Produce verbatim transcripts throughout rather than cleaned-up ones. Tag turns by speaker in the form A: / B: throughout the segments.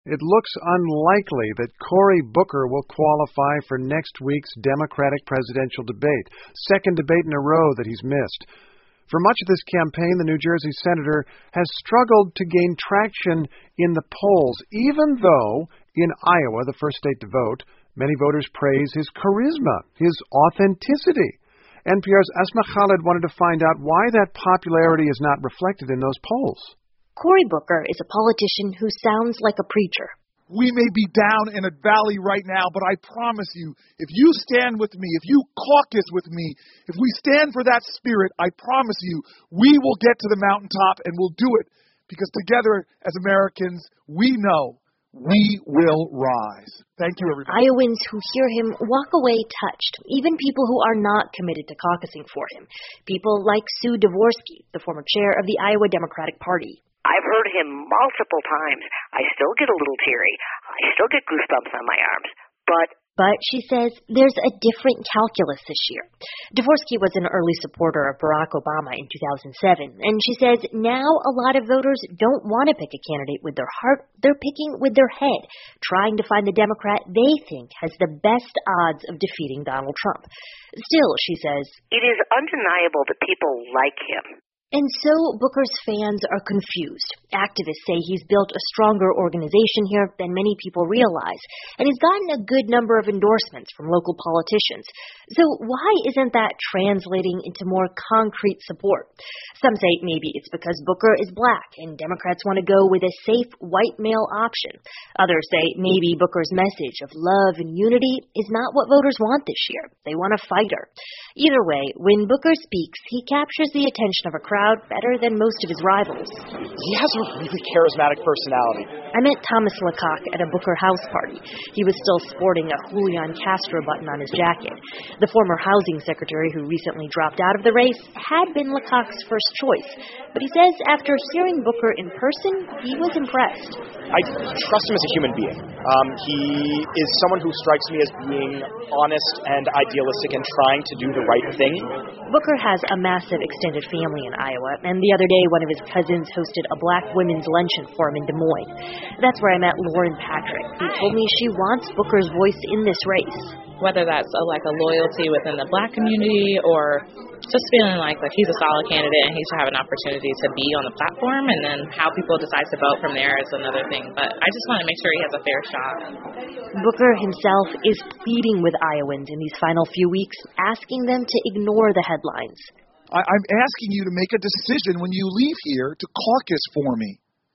A: It looks unlikely that Cory Booker will qualify for next week's Democratic presidential debate, second debate in a row that he's missed. For much of this campaign, the New Jersey senator has struggled to gain traction in the polls, even though in Iowa, the first state to vote, many voters praise his charisma, his authenticity. N P R's Asma Khalid wanted to find out why that popularity is not reflected in those polls.
B: Cory Booker is a politician who sounds like a preacher.
C: We may be down in a valley right now, but I promise you, if you stand with me, if you caucus with me, if we stand for that spirit, I promise you, we will get to the mountaintop and we'll do it. Because together, as Americans, we know we will rise. Thank you, everybody.
B: Iowans who hear him walk away touched, even people who are not committed to caucusing for him. People like Sue Dvorsky, the former chair of the Iowa Democratic Party.
D: I've heard him multiple times. I still get a little teary. I still get goosebumps on my arms. But
B: But, she says, there's a different calculus this year. Dvorsky was an early supporter of Barack Obama in two thousand seven, and she says now a lot of voters don't want to pick a candidate with their heart. They're picking with their head, trying to find the Democrat they think has the best odds of defeating Donald Trump. Still, she says,
D: it is undeniable that people like him.
B: And so Booker's fans are confused. Activists say he's built a stronger organization here than many people realize, and he's gotten a good number of endorsements from local politicians. So why isn't that translating into more concrete support? Some say maybe it's because Booker is black and Democrats want to go with a safe white male option. Others say maybe Booker's message of love and unity is not what voters want this year. They want a fighter. Either way, when Booker speaks, he captures the attention of a crowd better than most of his rivals.
E: He has a really charismatic personality.
B: I met Thomas Lecoq at a Booker house party. He was still sporting a Julian Castro button on his jacket. The former housing secretary who recently dropped out of the race had been Lecoq's first choice. But he says after hearing Booker in person, he was impressed.
E: I trust him as a human being. Um, he is someone who strikes me as being honest and idealistic and trying to do the right thing.
B: Booker has a massive extended family in Iowa, and the other day one of his cousins hosted a black women's luncheon for him in Des Moines. That's where I met Lauren Patrick, who told me she wants Booker's voice in this race.
F: Whether that's a, like a loyalty within the black community or just feeling like, like he's a solid candidate and he should have an opportunity to be on the platform, and then how people decide to vote from there is another thing. But I just want to make sure he has a fair shot.
B: Booker himself is pleading with Iowans in these final few weeks, asking them to ignore the headlines.
C: I, I'm asking you to make a decision when you leave here to caucus for me.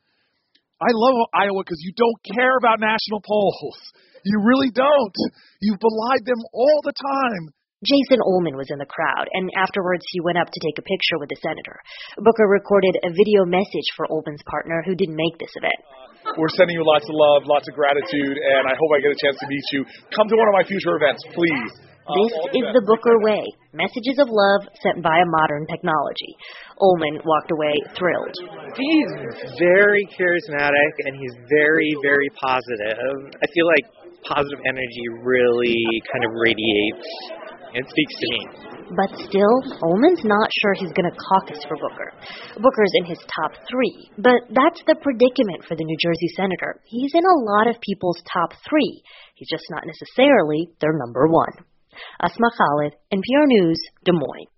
C: I love Iowa because you don't care about national polls. You really don't. You've belied them all the time.
B: Jason Ullman was in the crowd, and afterwards he went up to take a picture with the senator. Booker recorded a video message for Ullman's partner, who didn't make this event.
C: We're sending you lots of love, lots of gratitude, and I hope I get a chance to meet you. Come to one of my future events, please.
B: This is the Booker way, messages of love sent via modern technology. Ullman walked away thrilled.
G: He's very charismatic, and he's very, very positive. I feel like positive energy really kind of radiates. It speaks to me.
B: But still, Ullman's not sure he's going to caucus for Booker. Booker's in his top three, but that's the predicament for the New Jersey senator. He's in a lot of people's top three. He's just not necessarily their number one. Asma Khalid, N P R News, Des Moines.